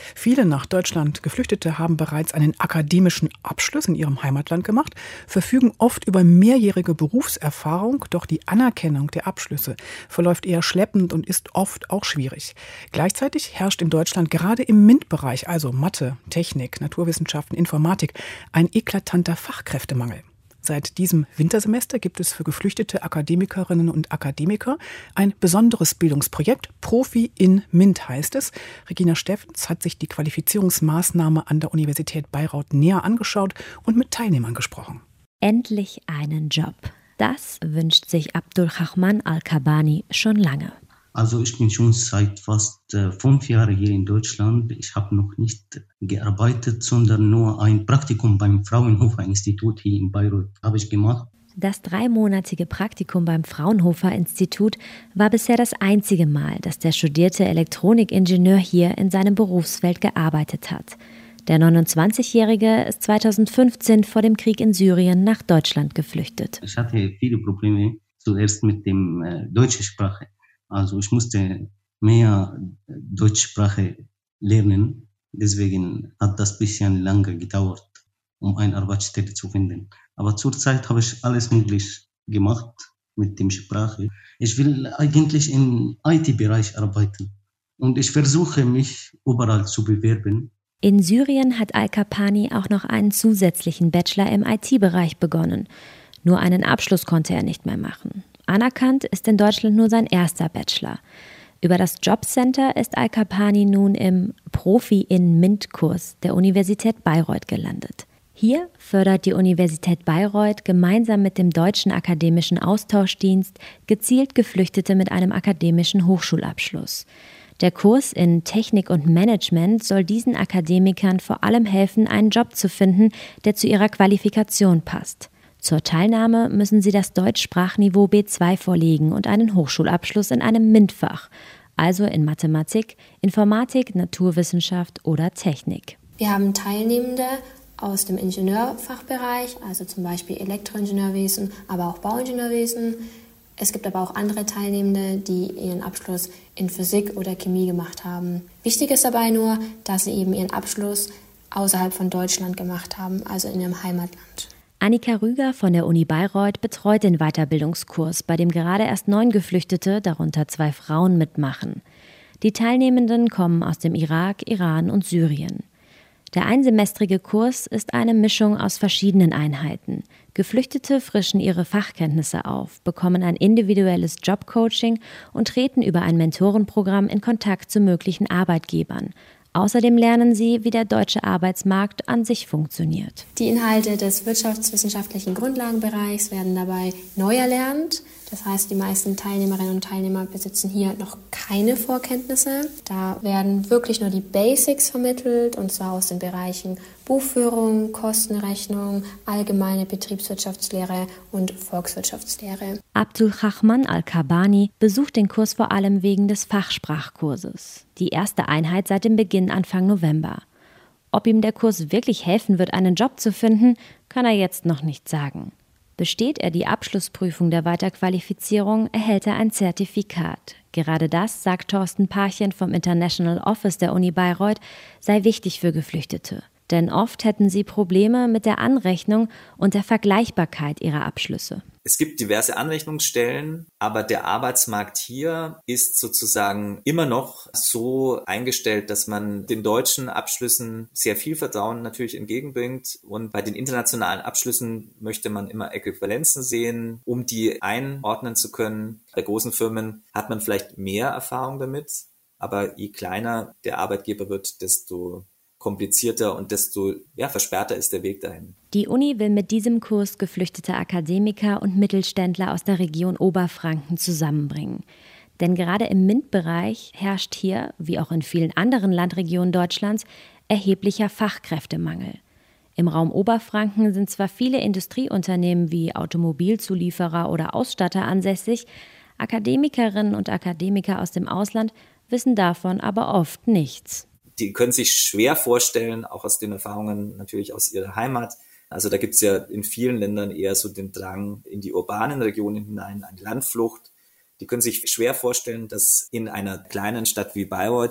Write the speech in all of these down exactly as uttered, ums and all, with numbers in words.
Viele nach Deutschland Geflüchtete haben bereits einen akademischen Abschluss in ihrem Heimatland gemacht, verfügen oft über mehrjährige Berufserfahrung, doch die Anerkennung der Abschlüsse verläuft eher schleppend und ist oft auch schwierig. Gleichzeitig herrscht in Deutschland gerade im MINT-Bereich, also Mathe, Technik, Naturwissenschaften, Informatik, ein eklatanter Fachkräftemangel. Seit diesem Wintersemester gibt es für geflüchtete Akademikerinnen und Akademiker ein besonderes Bildungsprojekt. Profi in MINT heißt es. Regina Steffens hat sich die Qualifizierungsmaßnahme an der Universität Bayreuth näher angeschaut und mit Teilnehmern gesprochen. Endlich einen Job. Das wünscht sich Abdulrahman Al-Kabani schon lange. Also ich bin schon seit fast äh, fünf Jahren hier in Deutschland. Ich habe noch nicht gearbeitet, sondern nur ein Praktikum beim Fraunhofer-Institut hier in Bayreuth habe ich gemacht. Das dreimonatige Praktikum beim Fraunhofer-Institut war bisher das einzige Mal, dass der studierte Elektronikingenieur hier in seinem Berufsfeld gearbeitet hat. Der neunundzwanzigjährige ist zweitausendfünfzehn vor dem Krieg in Syrien nach Deutschland geflüchtet. Ich hatte viele Probleme, zuerst mit der äh, deutschen Sprache. Also ich musste mehr Deutschsprache lernen, deswegen hat das ein bisschen lange gedauert, um eine Arbeitsstelle zu finden. Aber zurzeit habe ich alles möglich gemacht mit der Sprache. Ich will eigentlich im I T-Bereich arbeiten und ich versuche mich überall zu bewerben. In Syrien hat Al-Kabani auch noch einen zusätzlichen Bachelor im I T-Bereich begonnen. Nur einen Abschluss konnte er nicht mehr machen. Anerkannt ist in Deutschland nur sein erster Bachelor. Über das Jobcenter ist Al-Kabani nun im Profi in MINT-Kurs der Universität Bayreuth gelandet. Hier fördert die Universität Bayreuth gemeinsam mit dem Deutschen Akademischen Austauschdienst gezielt Geflüchtete mit einem akademischen Hochschulabschluss. Der Kurs in Technik und Management soll diesen Akademikern vor allem helfen, einen Job zu finden, der zu ihrer Qualifikation passt. Zur Teilnahme müssen sie das Deutschsprachniveau B zwei vorlegen und einen Hochschulabschluss in einem MINT-Fach, also in Mathematik, Informatik, Naturwissenschaft oder Technik. Wir haben Teilnehmende aus dem Ingenieurfachbereich, also zum Beispiel Elektroingenieurwesen, aber auch Bauingenieurwesen. Es gibt aber auch andere Teilnehmende, die ihren Abschluss in Physik oder Chemie gemacht haben. Wichtig ist dabei nur, dass sie eben ihren Abschluss außerhalb von Deutschland gemacht haben, also in ihrem Heimatland. Annika Rüger von der Uni Bayreuth betreut den Weiterbildungskurs, bei dem gerade erst neun Geflüchtete, darunter zwei Frauen, mitmachen. Die Teilnehmenden kommen aus dem Irak, Iran und Syrien. Der einsemestrige Kurs ist eine Mischung aus verschiedenen Einheiten. Geflüchtete frischen ihre Fachkenntnisse auf, bekommen ein individuelles Jobcoaching und treten über ein Mentorenprogramm in Kontakt zu möglichen Arbeitgebern. Außerdem lernen sie, wie der deutsche Arbeitsmarkt an sich funktioniert. Die Inhalte des wirtschaftswissenschaftlichen Grundlagenbereichs werden dabei neu erlernt. Das heißt, die meisten Teilnehmerinnen und Teilnehmer besitzen hier noch keine Vorkenntnisse. Da werden wirklich nur die Basics vermittelt, und zwar aus den Bereichen Buchführung, Kostenrechnung, allgemeine Betriebswirtschaftslehre und Volkswirtschaftslehre. Abdulrahman Al-Kabani besucht den Kurs vor allem wegen des Fachsprachkurses. Die erste Einheit seit dem Beginn Anfang November. Ob ihm der Kurs wirklich helfen wird, einen Job zu finden, kann er jetzt noch nicht sagen. Besteht er die Abschlussprüfung der Weiterqualifizierung, erhält er ein Zertifikat. Gerade das, sagt Thorsten Parchen vom International Office der Uni Bayreuth, sei wichtig für Geflüchtete. Denn oft hätten sie Probleme mit der Anrechnung und der Vergleichbarkeit ihrer Abschlüsse. Es gibt diverse Anrechnungsstellen, aber der Arbeitsmarkt hier ist sozusagen immer noch so eingestellt, dass man den deutschen Abschlüssen sehr viel Vertrauen natürlich entgegenbringt. Und bei den internationalen Abschlüssen möchte man immer Äquivalenzen sehen, um die einordnen zu können. Bei großen Firmen hat man vielleicht mehr Erfahrung damit, aber je kleiner der Arbeitgeber wird, desto komplizierter und desto ja, versperrter ist der Weg dahin. Die Uni will mit diesem Kurs geflüchtete Akademiker und Mittelständler aus der Region Oberfranken zusammenbringen. Denn gerade im MINT-Bereich herrscht hier, wie auch in vielen anderen Landregionen Deutschlands, erheblicher Fachkräftemangel. Im Raum Oberfranken sind zwar viele Industrieunternehmen wie Automobilzulieferer oder Ausstatter ansässig, Akademikerinnen und Akademiker aus dem Ausland wissen davon aber oft nichts. Die können sich schwer vorstellen, auch aus den Erfahrungen natürlich aus ihrer Heimat. Also da gibt es ja in vielen Ländern eher so den Drang in die urbanen Regionen hinein, eine Landflucht. Die können sich schwer vorstellen, dass in einer kleinen Stadt wie Bayreuth,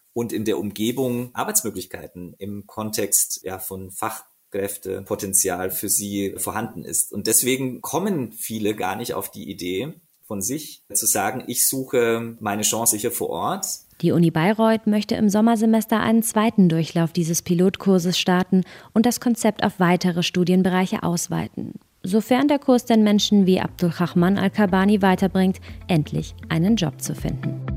und in der Umgebung Arbeitsmöglichkeiten im Kontext ja von Fachkräftepotenzial für sie vorhanden ist. Und deswegen kommen viele gar nicht auf die Idee von sich zu sagen, ich suche meine Chance hier vor Ort. Die Uni Bayreuth möchte im Sommersemester einen zweiten Durchlauf dieses Pilotkurses starten und das Konzept auf weitere Studienbereiche ausweiten. Sofern der Kurs den Menschen wie Abdulrahman Al-Kabani weiterbringt, endlich einen Job zu finden.